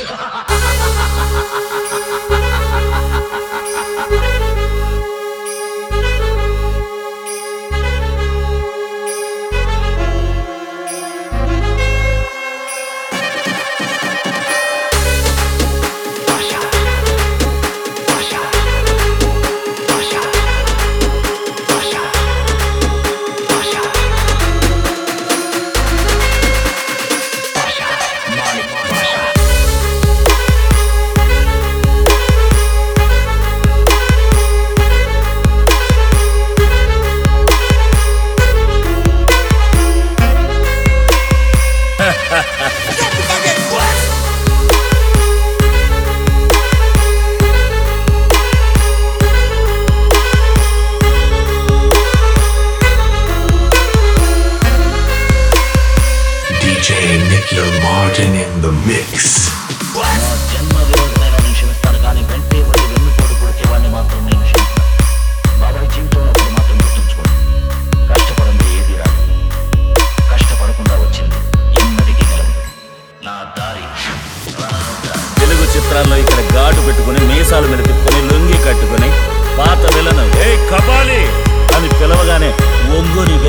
Martin in the mix. జన్మ విరోధమైన నేను క్షమిస్తాను, కానీ వెంటే వచ్చి వెన్నుపోటు పొడిచే వాడిని మాత్రం నేను క్షమిస్తాను. బాబాయ్ జీవితంలో ఒకటి మాత్రం గుర్తుంచుకోండి, కష్టపడండి ఏది రాదు, కష్టపడకుండా వచ్చింది ఎన్నటికీ నిలవదు. నా దారి తెలుగు చిత్రాల్లో ఇక్కడ ఘాటు పెట్టుకుని మీసాలు మీద తిప్పుకొని లుంగి కట్టుకుని పాత విలను ఏ కబాలి అని పిలవగానే ఒంగుని